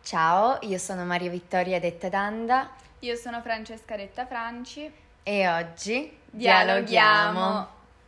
Ciao, io sono Maria Vittoria detta Danda Io sono Francesca detta Franci. e oggi Dialoghiamo.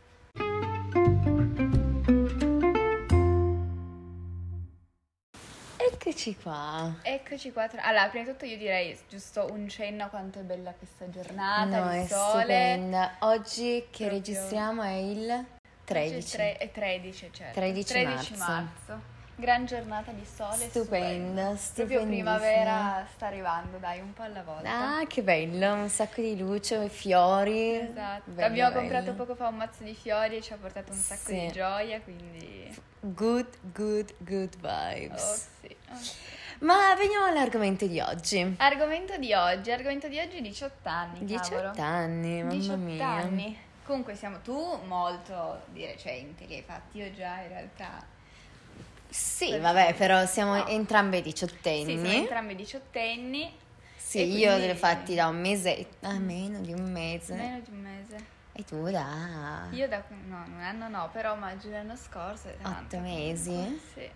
Eccoci qua. Eccoci qua. Allora, prima di tutto io direi giusto un cenno a quanto è bella questa giornata, No, il è sole. stupenda. Oggi che Proprio- registriamo è il 13. È 13, certo. 13 marzo. marzo. Gran giornata di sole. Stupenda, Proprio stupendissima. primavera sta arrivando, dai, un po' alla volta. Ah, che bello, un sacco di luce, fiori. Esatto. Bello, Abbiamo bello. comprato poco fa un mazzo di fiori e ci ha portato un sacco Sì. di gioia, quindi... Good vibes. Oh sì. Ma veniamo all'argomento di oggi. Argomento di oggi 18 anni, 18 cavolo. anni, mamma 18 mia. anni. Comunque siamo tu molto di recente li hai fatti, io già in realtà. Sì, Perché- vabbè, però siamo no. entrambe Sì, diciottenni. siamo entrambi diciottenni. Sì, e io quindi- l'ho fatti da un mese, meno di un mese. Meno di un mese. E tu da Io no, un anno no, però maggio l'anno scorso è tanto. 8 mesi? comunque, Sì.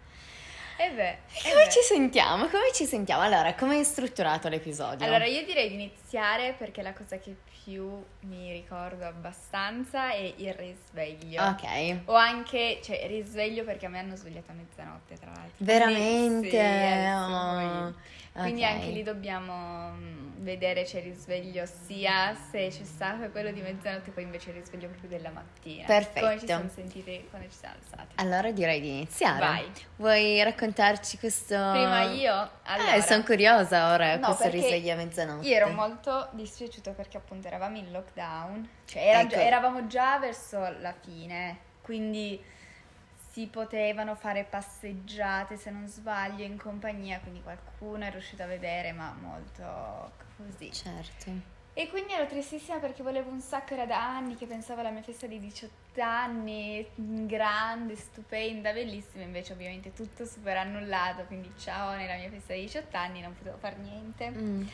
E beh, Come ci sentiamo? Come ci sentiamo? Allora, come è strutturato l'episodio? Allora, io direi di iniziare perché la cosa che più mi ricordo abbastanza è il risveglio. Ok. O anche, cioè, risveglio perché a me hanno svegliato a mezzanotte, tra l'altro. Veramente? Quindi, sì, adesso Oh, quindi ok. anche lì dobbiamo vedere c'è il risveglio sia se c'è stato quello di mezzanotte, poi invece il risveglio proprio della mattina. Perfetto. Come ci siamo sentiti quando ci siamo alzati. Allora direi di iniziare. Vai. Vuoi raccontarci questo? Prima io, allora... sono curiosa ora, No, questo perché risveglio a mezzanotte. Io ero molto dispiaciuta perché appunto eravamo in lockdown, cioè Ecco. eravamo già verso la fine, quindi si potevano fare passeggiate se non sbaglio in compagnia, quindi qualcuno è riuscito a vedere, ma molto così. Certo. E quindi ero tristissima perché volevo un sacco, era da anni che pensavo alla mia festa di 18 anni, grande, stupenda, bellissima, invece ovviamente tutto super annullato, quindi ciao nella mia festa di 18 anni, non potevo fare niente.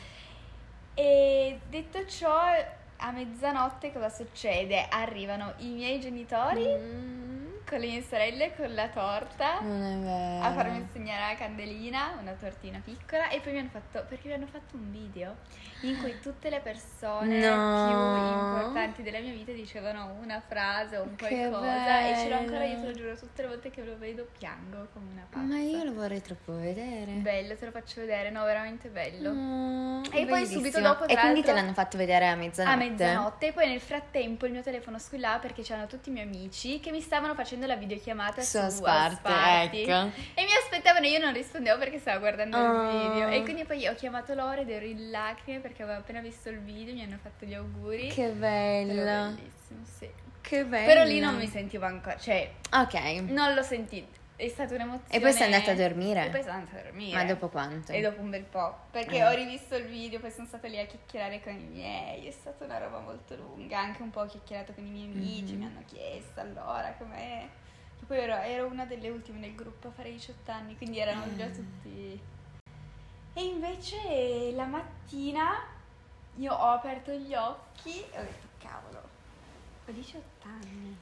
E detto ciò, a mezzanotte cosa succede? Arrivano i miei genitori con le mie sorelle con la torta Non è vero. a farmi insegnare la candelina, una tortina piccola, e poi perché mi hanno fatto un video in cui tutte le persone No. più importanti della mia vita dicevano una frase o un Che qualcosa, e ce l'ho ancora, bello. io te lo giuro, tutte le volte che lo vedo piango come una pazza. Ma io lo vorrei troppo vedere. Bello, te lo faccio vedere, no, veramente bello. E poi subito dopo, E tra quindi te l'altro, l'hanno fatto vedere a mezzanotte? a mezzanotte, e poi nel frattempo il mio telefono squillava perché c'erano tutti i miei amici che mi stavano facendo la videochiamata Su su Asparte, Asparti. ecco. E mi aspettavano e io non rispondevo perché stavo guardando Oh. il video. E quindi poi ho chiamato loro ed ero in lacrime perché avevo appena visto il video, mi hanno fatto gli auguri. Che Era bello. bellissimo, sì. Che bello. Però lì non mi sentivo ancora, cioè Ok. non l'ho sentito. È stata un'emozione. E poi sei andata a dormire? E poi sono andata a dormire. Ma dopo quanto? E dopo un bel po', perché ho rivisto il video, poi sono stata lì a chiacchierare con i miei, è stata una roba molto lunga, anche un po' ho chiacchierato con i miei amici, mi hanno chiesto allora com'è. Che poi ero una delle ultime nel gruppo a fare 18 anni, quindi erano già tutti... E invece la mattina io ho aperto gli occhi e ho detto cavolo, ho 18 anni.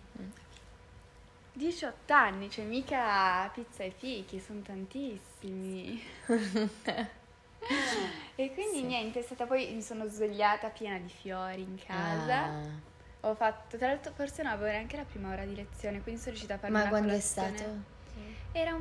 18 anni, cioè mica pizza e fichi, sono tantissimi. E quindi Sì. niente, è stata poi mi sono svegliata piena di fiori in casa. Ah. Ho fatto, tra l'altro forse non avevo neanche la prima ora di lezione, quindi sono riuscita a fare Ma una quando è colazione. stato? Era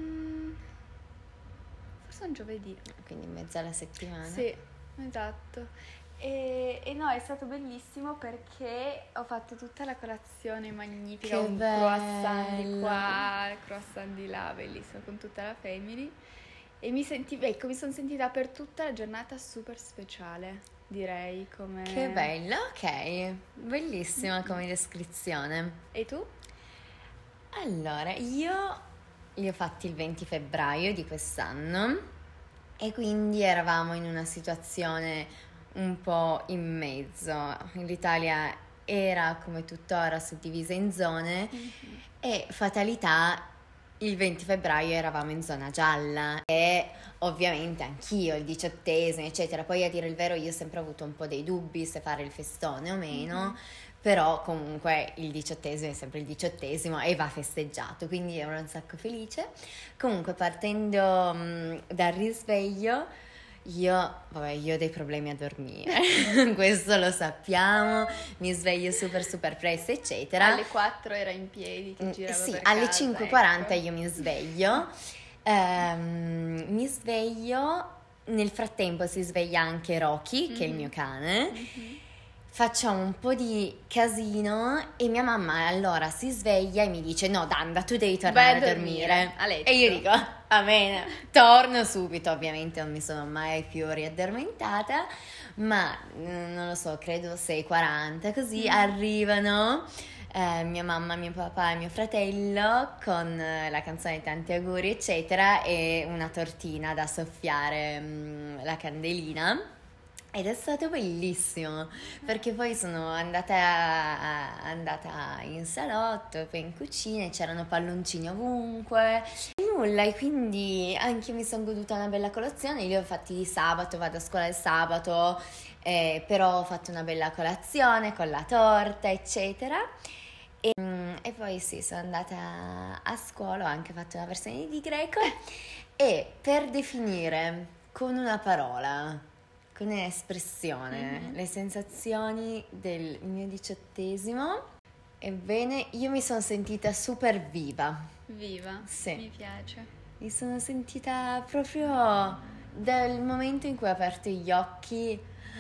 forse un giovedì. Quindi in mezzo alla settimana? Sì, esatto. E no, è stato bellissimo perché ho fatto tutta la colazione magnifica, Che un croissant di bello. qua, il croissant di là, bellissimo, con tutta la family. E mi sono sentita per tutta la giornata super speciale, direi, come... Che bello, ok. Bellissima come descrizione. E tu? Allora, io li ho fatti il 20 febbraio di quest'anno e quindi eravamo in una situazione un po' in mezzo. L'Italia era come tuttora suddivisa in zone e fatalità il 20 febbraio eravamo in zona gialla e ovviamente anch'io il 18esimo eccetera. Poi a dire il vero io ho sempre avuto un po' dei dubbi se fare il festone o meno, però comunque il 18esimo è sempre il 18esimo e va festeggiato, quindi ero un sacco felice. Comunque partendo dal risveglio, io ho dei problemi a dormire, questo lo sappiamo, mi sveglio super super presto eccetera. Alle 4 era in piedi che girava sì, per alle casa, 5:40 ecco. io mi sveglio. Mi sveglio, nel frattempo si sveglia anche Rocky, che è il mio cane. Facciamo un po' di casino e mia mamma allora si sveglia e mi dice: no Danda, tu devi tornare a dormire a letto. E io dico: va bene, torno subito. Ovviamente non mi sono mai più riaddormentata, ma non lo so, credo 6:40 così arrivano mia mamma, mio papà e mio fratello con la canzone Tanti auguri eccetera e una tortina da soffiare, la candelina. Ed è stato bellissimo perché poi sono andata in salotto, poi in cucina e c'erano palloncini ovunque e nulla, e quindi anche io mi sono goduta una bella colazione. Li ho fatti di sabato, vado a scuola il sabato, però ho fatto una bella colazione con la torta eccetera. E poi sì, sono andata a scuola, ho anche fatto una versione di greco e per definire con una parola, con un'espressione, le sensazioni del mio 18esimo, ebbene, io mi sono sentita super viva. Viva, sì. Mi piace. Mi sono sentita proprio dal momento in cui ho aperto gli occhi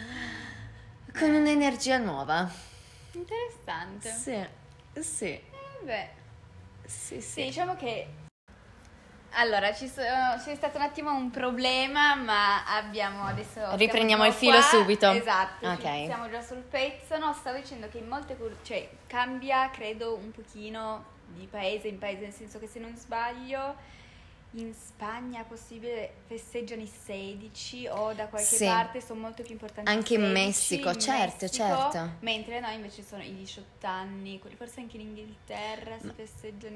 con un'energia nuova. Interessante. Sì. Beh. Sì. Sì, diciamo che allora c'è stato un attimo un problema, ma abbiamo adesso riprendiamo il filo subito. Esatto, ok. Siamo già sul pezzo. No, stavo dicendo che in molte cambia, credo, un pochino di paese in paese, nel senso che se non sbaglio in Spagna è possibile festeggiano i 16 o da qualche parte sono molto più importanti anche i 16, in Messico, certo. mentre noi invece sono i 18 anni, forse anche in Inghilterra si festeggiano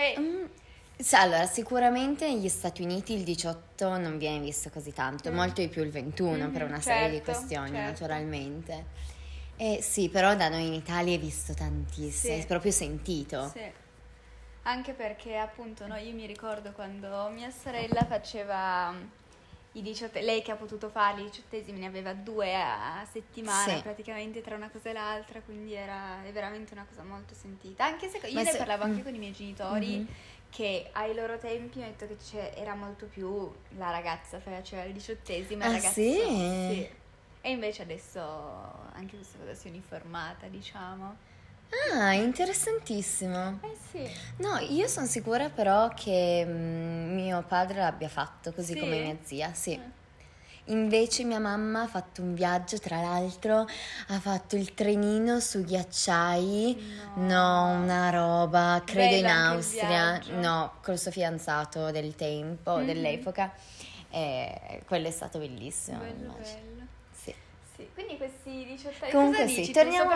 allora, sicuramente negli Stati Uniti il 18 non viene visto così tanto, molto di più il 21 per una serie di questioni, naturalmente. Sì, però da noi in Italia è visto tantissimo, è proprio sentito. Sì. Anche perché appunto io mi ricordo quando mia sorella faceva i 18, lei che ha potuto fare i 18esimi ne aveva 2 a settimana praticamente tra una cosa e l'altra, quindi è veramente una cosa molto sentita. Anche se io ne parlavo anche con i miei genitori che ai loro tempi mi hanno detto che era molto più la ragazza faceva il 18esimo e il ragazzo sì. E invece adesso anche questa cosa si è uniformata, diciamo. Ah, interessantissimo. Sì. No, io sono sicura però che mio padre l'abbia fatto così come mia zia, sì. Invece mia mamma ha fatto un viaggio, tra l'altro ha fatto il trenino su ghiacciai, no una roba, credo in Austria, no, col suo fidanzato del tempo, dell'epoca, quello è stato bellissimo. Bello. Sì. Quindi questi 18 anni, comunque cosa dici? Torniamo.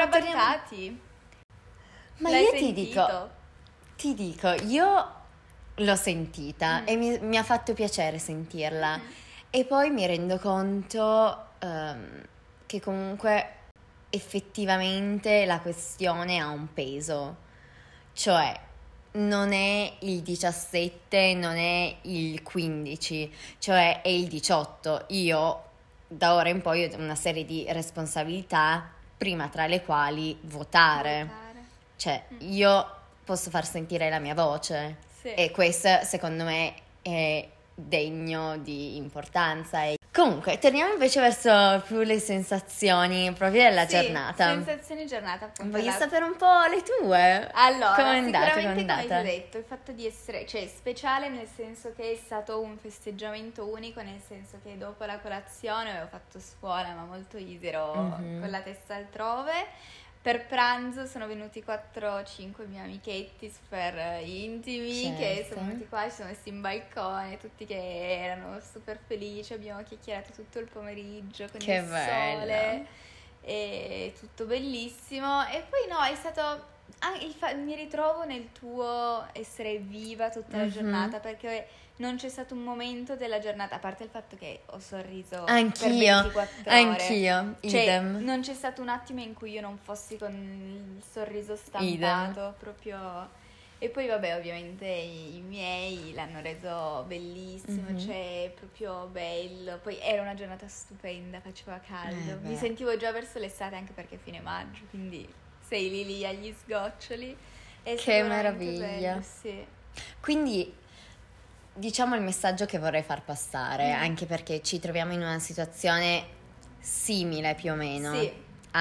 Ma l'hai io sentito? ti dico, io l'ho sentita e mi ha fatto piacere sentirla. E poi mi rendo conto che comunque effettivamente la questione ha un peso, cioè non è il 17, non è il 15, cioè è il 18. Io da ora in poi ho una serie di responsabilità, prima tra le quali votare. Cioè io posso far sentire la mia voce e questo secondo me è degno di importanza. Comunque, torniamo invece verso più le sensazioni proprio della giornata. Sensazioni giornata, appunto. Voglio sapere un po' le tue. Allora, come è andata? Come ti ho detto, il fatto di essere, speciale nel senso che è stato un festeggiamento unico, nel senso che dopo la colazione avevo fatto scuola, ma molto easy, ero con la testa altrove. Per pranzo sono venuti 4-5 miei amichetti super intimi che sono venuti qua, ci sono messi in balcone, tutti che erano super felici, abbiamo chiacchierato tutto il pomeriggio con il sole, e tutto bellissimo. E poi è stato mi ritrovo nel tuo essere viva tutta la giornata, perché non c'è stato un momento della giornata, a parte il fatto che ho sorriso Anch'io, per 24 ore. anch'io, Cioè, idem. non c'è stato un attimo in cui io non fossi con il sorriso stampato, Idem. proprio. E poi vabbè, ovviamente i miei l'hanno reso bellissimo, cioè proprio bello. Poi era una giornata stupenda, faceva caldo. Mi sentivo già verso l'estate, anche perché è fine maggio, quindi sei lì agli sgoccioli. È Che veramente meraviglia. bello, sì. Quindi diciamo il messaggio che vorrei far passare, anche perché ci troviamo in una situazione simile più o meno Sì.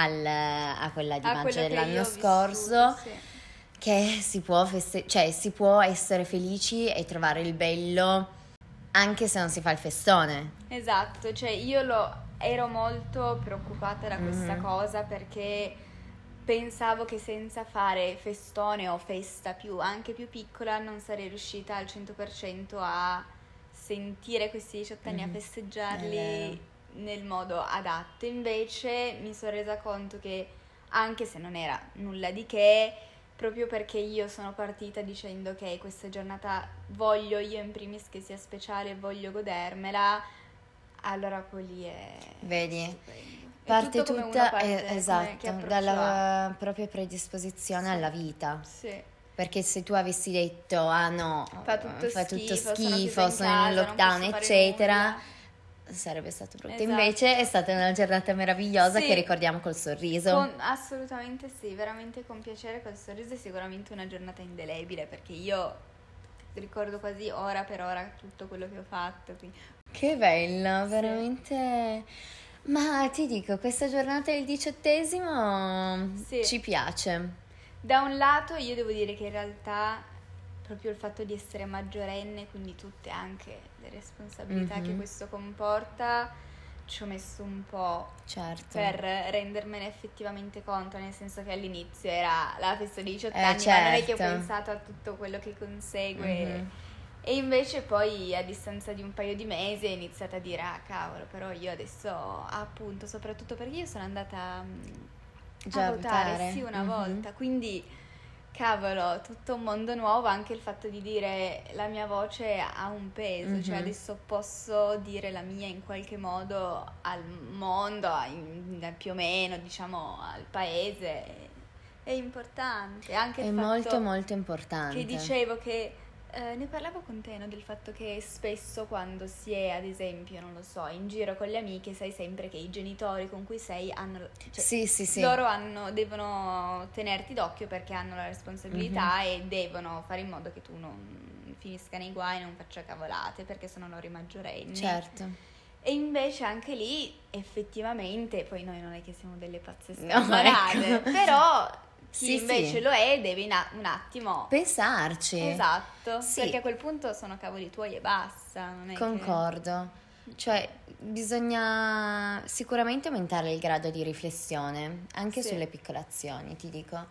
a quella di A maggio quello che dell'anno io ho scorso, vissuto, sì. che si può essere felici e trovare il bello anche se non si fa il festone. Esatto, cioè ero molto preoccupata da questa cosa, perché pensavo che senza fare festone o festa anche più piccola non sarei riuscita al 100% a sentire questi 18 anni, a festeggiarli nel modo adatto. Invece mi sono resa conto che, anche se non era nulla di che, proprio perché io sono partita dicendo che questa giornata voglio io in primis che sia speciale, voglio godermela, allora quelli è Vedi? stupendo. È Parte tutto come tutta, uno parte, che esatto, approccio dalla propria predisposizione alla vita. Sì. Perché se tu avessi detto, ah no, Fa tutto schifo, chiusa in sono in casa, lockdown, non posso fare eccetera, nulla. sarebbe stato brutto. Esatto. Invece è stata una giornata meravigliosa Sì. che ricordiamo col sorriso. Assolutamente sì, veramente con piacere, col sorriso. È sicuramente una giornata indelebile, perché io ricordo quasi ora per ora tutto quello che ho fatto. Quindi. Che bella, veramente. Ma ti dico, questa giornata del 18° Sì. ci piace. Da un lato io devo dire che in realtà proprio il fatto di essere maggiorenne, quindi tutte anche le responsabilità che questo comporta, ci ho messo un po' Certo. per rendermene effettivamente conto, nel senso che all'inizio era la festa dei 18 anni, ma non è che ho certo. pensato a tutto quello che consegue. E invece poi a distanza di un paio di mesi ho iniziato a dire, ah cavolo, però io adesso, appunto, soprattutto perché io sono andata Già a a votare, votare? sì, una volta, quindi cavolo, tutto un mondo nuovo, anche il fatto di dire la mia voce ha un peso, cioè adesso posso dire la mia in qualche modo al mondo, più o meno, diciamo, al paese, è importante. Anche il È fatto molto molto importante. che dicevo che ne parlavo con te, no, del fatto che spesso quando si è, ad esempio, non lo so, in giro con le amiche, sai sempre che i genitori con cui sei hanno, cioè, Sì. loro devono tenerti d'occhio perché hanno la responsabilità e devono fare in modo che tu non finisca nei guai, non faccia cavolate, perché sono loro i maggiorenni. Certo. E invece anche lì, effettivamente, poi noi non è che siamo delle pazze No, scamarate, ecco. però chi Sì, invece sì. lo è deve un attimo Pensarci. esatto, Sì. perché a quel punto sono cavoli tuoi e basta, non è Concordo. Cioè, bisogna sicuramente aumentare il grado di riflessione, anche Sì. sulle piccole azioni, ti dico.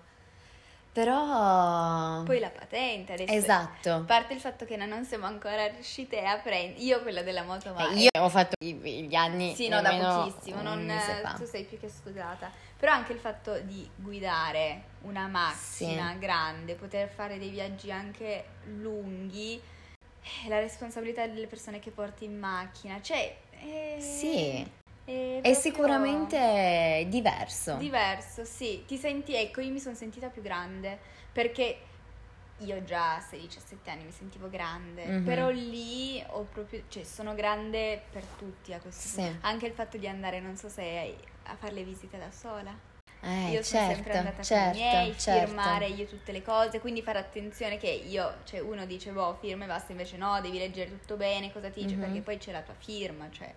Però... Poi la patente adesso, Esatto. a parte il fatto che non siamo ancora riuscite a prendere, io quella della moto Io ho fatto gli anni sì, no, da nemmeno pochissimo, un mese fa. tu sei più che scusata, però anche il fatto di guidare una macchina grande, poter fare dei viaggi anche lunghi, la responsabilità delle persone che porti in macchina, cioè Sì. è È sicuramente diverso. diverso, sì, ti senti, ecco, io mi sono sentita più grande, perché io già a 16-17 anni mi sentivo grande, però lì ho proprio, cioè sono grande per tutti a questo punto. Anche il fatto di andare, non so se a fare le visite da sola. Io sono sempre andata con i miei, firmare io tutte le cose, quindi fare attenzione che io, cioè uno dice boh, firma e basta, invece no, devi leggere tutto bene, cosa ti dice, perché poi c'è la tua firma, cioè.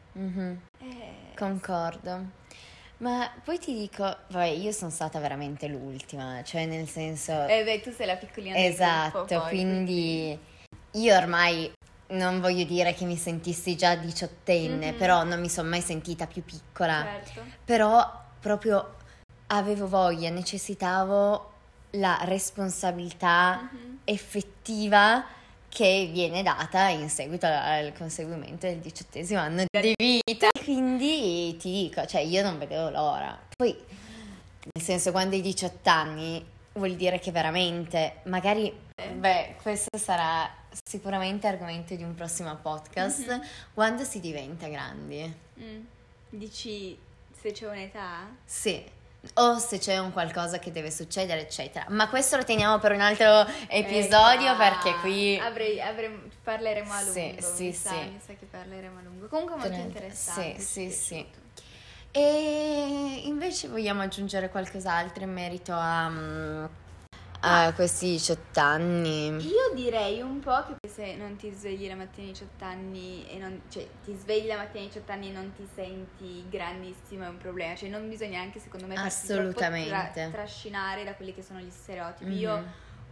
Concordo. Ma poi ti dico, vabbè, io sono stata veramente l'ultima, cioè nel senso... beh, tu sei la piccolina del Esatto, gruppo, poi, quindi io ormai non voglio dire che mi sentissi già diciottenne, però non mi sono mai sentita più piccola. Certo. Però proprio avevo voglia, necessitavo la responsabilità effettiva che viene data in seguito al conseguimento del 18° anno di vita. Quindi ti dico, cioè io non vedevo l'ora. Poi, nel senso, quando hai 18 anni vuol dire che veramente, magari, questo sarà sicuramente argomento di un prossimo podcast, quando si diventa grandi. Dici se c'è un'età? Sì. O se c'è un qualcosa che deve succedere, eccetera. Ma questo lo teniamo per un altro episodio, perché qui parleremo a lungo. Sì, mi sa che parleremo a lungo. Comunque molto interessante. Sì. E invece vogliamo aggiungere qualcos'altro in merito a questi 18 anni? Io direi un po' che se non ti svegli la mattina ai 18 anni ti svegli la mattina ai 18 anni e non ti senti grandissimo, è un problema. Cioè non bisogna anche, secondo me, farsi troppo trascinare da quelli che sono gli stereotipi. Io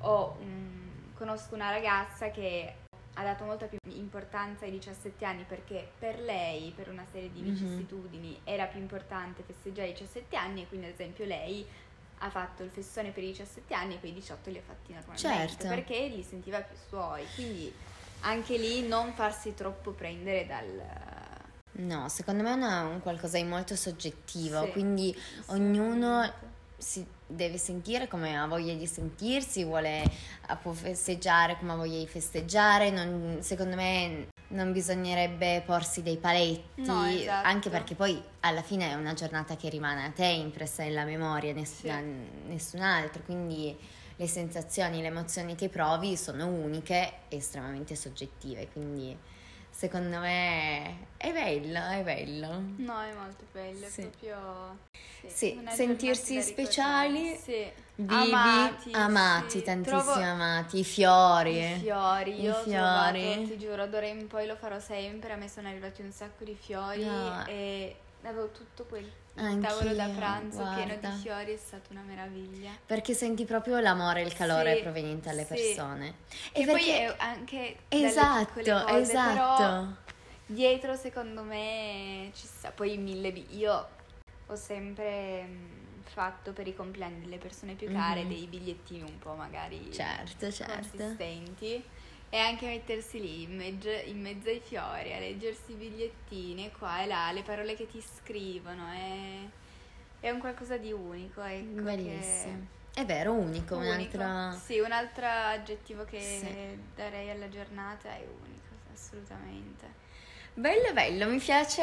conosco una ragazza che ha dato molta più importanza ai 17 anni, perché per lei, per una serie di vicissitudini, era più importante festeggiare i 17 anni, e quindi ad esempio lei ha fatto il festone per i 17 anni e quei 18 li ha fatti normalmente, perché li sentiva più suoi. Quindi anche lì non farsi troppo prendere dal... No, secondo me è un qualcosa di molto soggettivo, quindi ognuno si deve sentire come ha voglia di sentirsi, può festeggiare come ha voglia di festeggiare. Secondo me non bisognerebbe porsi dei paletti, anche perché poi alla fine è una giornata che rimane a te impressa nella memoria, nessun altro, quindi le sensazioni, le emozioni che provi sono uniche e estremamente soggettive, quindi secondo me è bello. No, è molto bello, è proprio... Sì, sentirsi speciali, vivi, amati, tantissimo amati, i fiori. Io ho trovato, ti giuro, d'ora in poi lo farò sempre. A me sono arrivati un sacco di fiori e avevo tutto quel tavolo da pranzo pieno di fiori, è stata una meraviglia. Perché senti proprio l'amore e il calore proveniente dalle persone. E poi è anche dalle piccole cose, però dietro secondo me ci sta poi io ho sempre fatto per i compleanni delle persone più care dei bigliettini un po' magari consistenti, e anche mettersi lì in mezzo ai fiori a leggersi i bigliettini qua e là, le parole che ti scrivono, è un qualcosa di unico, ecco. Bellissimo. È vero, unico. Un altro aggettivo che darei alla giornata è unico, assolutamente. Bello, mi piace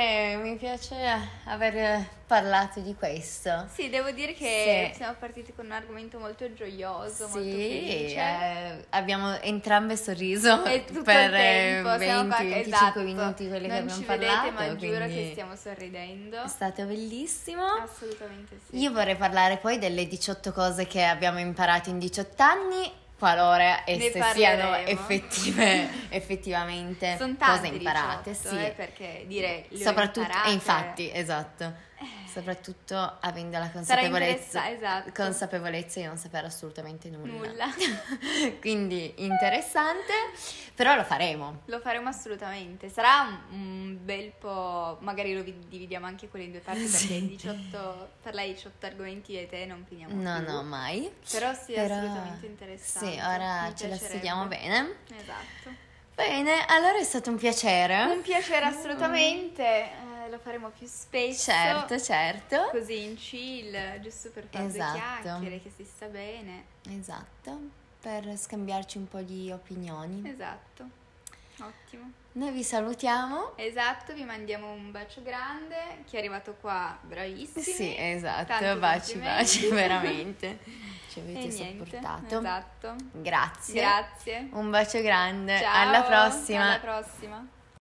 aver parlato di questo. Sì, devo dire che siamo partiti con un argomento molto gioioso, molto felice. Abbiamo entrambe sorriso e tutto per il tempo, 20-25 minuti quelli che abbiamo parlato. Non ci vedete, ma giuro che stiamo sorridendo. È stato bellissimo. Assolutamente sì. Io vorrei parlare poi delle 18 cose che abbiamo imparato in 18 anni, qualora esse siano effettivamente sono cose imparate, 18, perché dire soprattutto infatti soprattutto avendo la consapevolezza di non sapere assolutamente nulla. Quindi interessante, però lo faremo assolutamente. Sarà un bel po', magari lo dividiamo anche quello in due parti, perché parlare di 18 argomenti e te non finiamo più. No, mai. Però assolutamente interessante. Sì, ora ce la studiamo bene. Esatto. Bene, allora è stato un piacere. Un piacere assolutamente, lo faremo più spesso. Certo. Così in chill, giusto per fare due chiacchiere, che si sta bene. Esatto, per scambiarci un po' di opinioni. Esatto, ottimo. Noi vi salutiamo. Esatto, vi mandiamo un bacio grande. Chi è arrivato qua, bravissimi. Sì, esatto, baci, veramente. Ci avete sopportato. Esatto. Grazie. Un bacio grande. Ciao, alla prossima. Alla prossima.